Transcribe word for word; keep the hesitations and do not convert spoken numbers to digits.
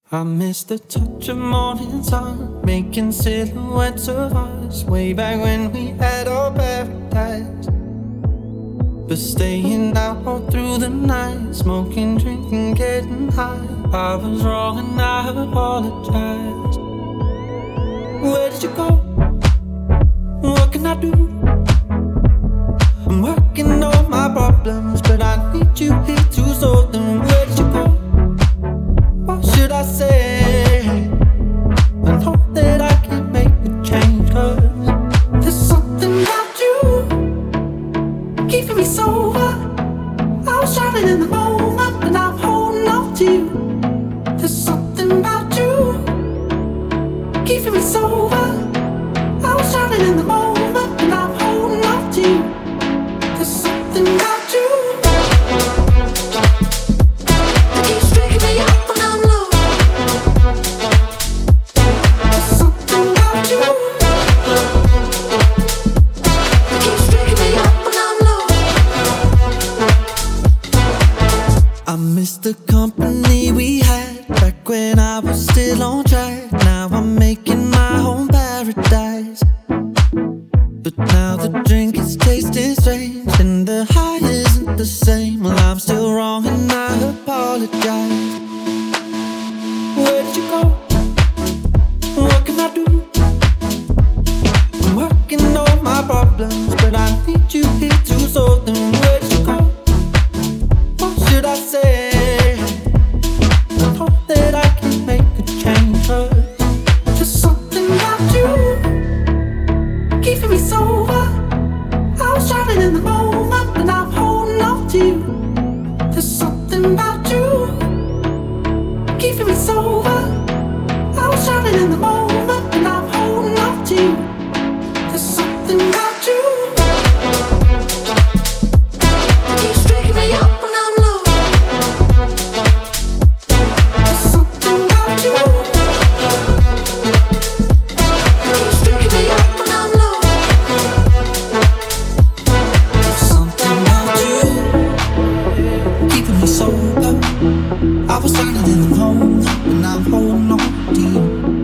I miss the touch of morning sun, making silhouettes of us, way back when we had our paradise. But staying out all through the night, smoking, drinking, getting high. I was wrong and I apologize. Where did you go? What can I do? I'm working on my problems, but I need you here to solve them. Where did you go? What should I say? I know that I can make a change, 'cause there's something about you keeping me sober. I was drowning in the moment, and I'm holding on to you. There's something about you keeping me sober. I was drowning in the moment, and I'm holding on to you. There's something about you that keeps waking me up when I'm low. There's something about you that keeps waking me up when I'm low. I miss the company we had back when I was still on track. Now I'm making my own paradise. But now the drink is tasting strange, and the high isn't the same. Well, I'm still wrong and I apologize. Where did you go? What can I do? I'm working on my problems, but I need you here to solve them. Where did you go? What should I say? I know that I can make a change, 'cause there's something about you keeping me sober. I was drowning in the moment, and I'm holding on to you. There's something about you keeping me sober. I was drowning in the moment, and I'm holding on to you. There's something about you that keeps waking me up when I'm low. There's something about you that keeps waking me up when I'm low. There's something about you keeping me sober. I was drowning in the moment, and I'm holding on to you.